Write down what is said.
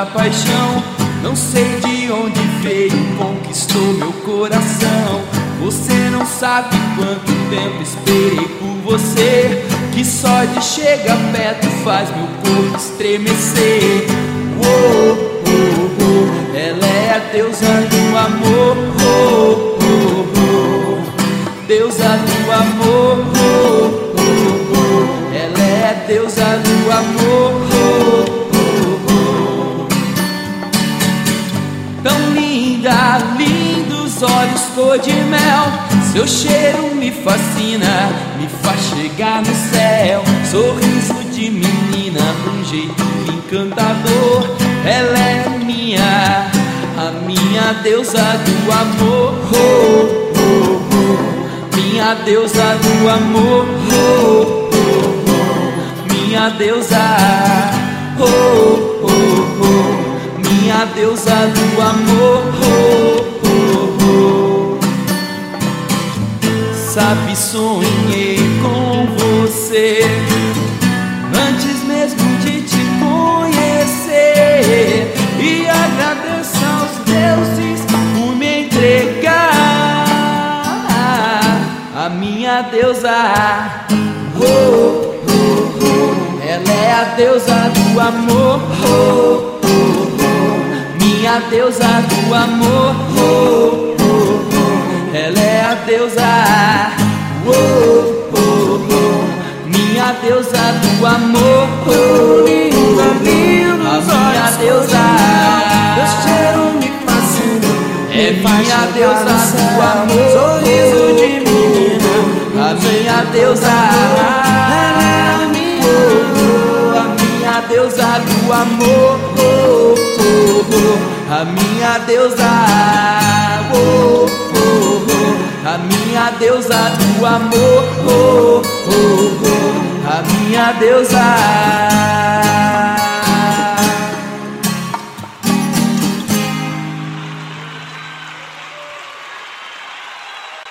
nossa paixão. Não sei de onde veio, conquistou meu coração. Você não sabe quanto tempo esperei por você, que só de chegar perto faz meu corpo estremecer. Oh, oh, oh. Ela é a deusa do amor. Oh, oh, oh. Deusa do amor. Oh, oh, oh. Ela é a deusa do amor. Oh, oh, oh. Tão linda, lindos olhos cor de mel. Seu cheiro me fascina, me faz chegar no céu. Sorriso de menina, um jeito encantador. Ela é a minha deusa do amor. Oh, oh, oh. Minha deusa do amor. Oh, oh, oh. Minha deusa. Oh, oh, oh. Minha deusa do amor. Oh, oh, oh. Sabe, sonhei com você antes mesmo de te conhecer, e agradeço aos deuses por me entregar a minha deusa. Oh, oh, oh. Ela é a deusa do amor. Oh, oh, oh. Minha deusa do amor. Oh, oh, oh. Ela é a deusa. Oh, oh, oh. Minha deusa do amor. Oh, linda, linda, a minha deusa. Teu cheiro me fascina, é minha deusa do amor. sorriso de menina, a minha deusa. ela é a minha deusa do amor. Oh, oh, oh. A minha deusa. Oh, oh, oh. A minha deusa do amor. Oh, oh, oh. A minha deusa.